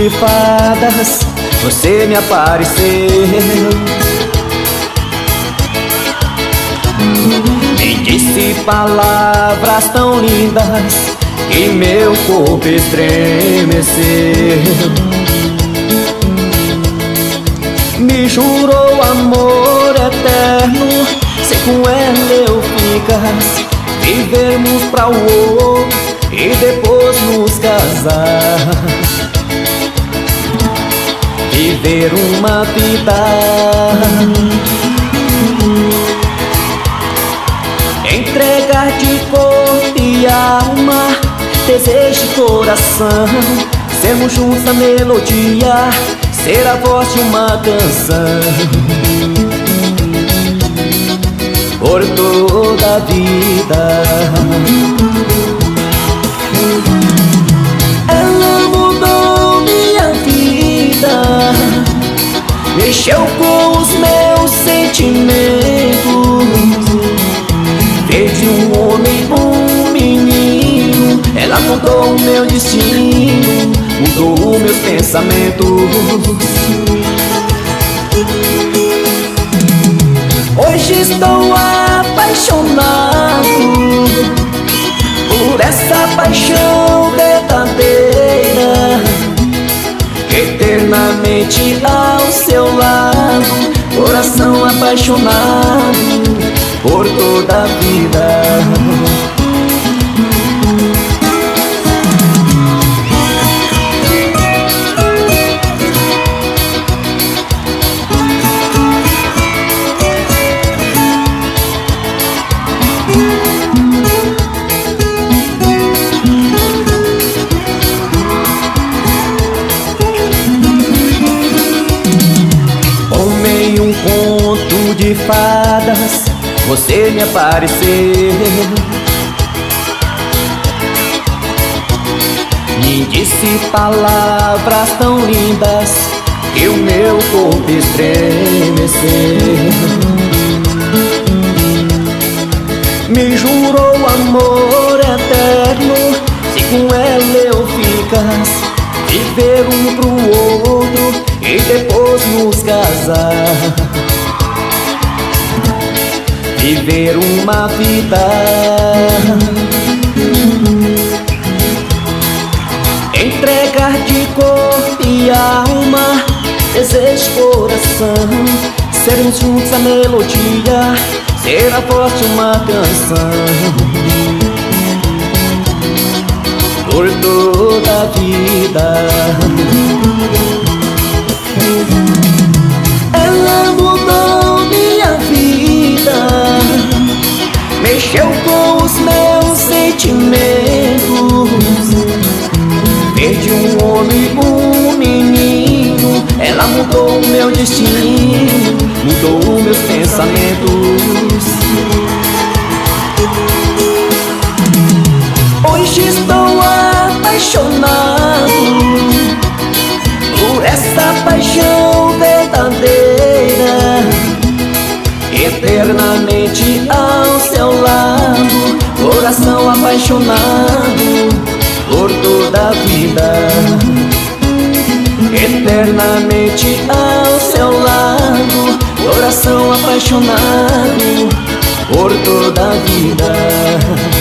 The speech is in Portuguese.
de fadas, você me apareceu. Me disse palavras tão lindas que meu corpo estremeceu. Me jurou amor eterno, se com ela eu ficasse, vivermos pra o outro e depois nos casar. Viver uma vida, entregar de corpo e alma, desejo de coração, sermos juntos na melodia, ser a voz de uma canção. Por toda a vida, ela mudou minha vida, mexeu com os meus sentimentos, fez de um homem um menino. Ela mudou o meu destino, mudou meus pensamentos. Hoje estou apaixonado por essa paixão verdadeira, eternamente ao seu lado, coração apaixonado por toda a vida. Em um conto de fadas, você me apareceu. Me disse palavras tão lindas que o meu corpo estremeceu. Me jurou amor eterno, se com ela eu ficasse, viver um pro outro e depois nos casar. Viver uma vida, entregar de corpo e alma, desejo de coração, sermos juntos a melodia, ser a voz de uma canção. Por toda a vida, ela mudou minha vida, mexeu com os meus sentimentos, fez de um homem um menino. Ela mudou o meu destino, mudou meus pensamentos. Hoje estou apaixonado por essa paixão verdadeira, eternamente ao seu lado, coração apaixonado por toda a vida. Eternamente ao seu lado, coração apaixonado por toda a vida.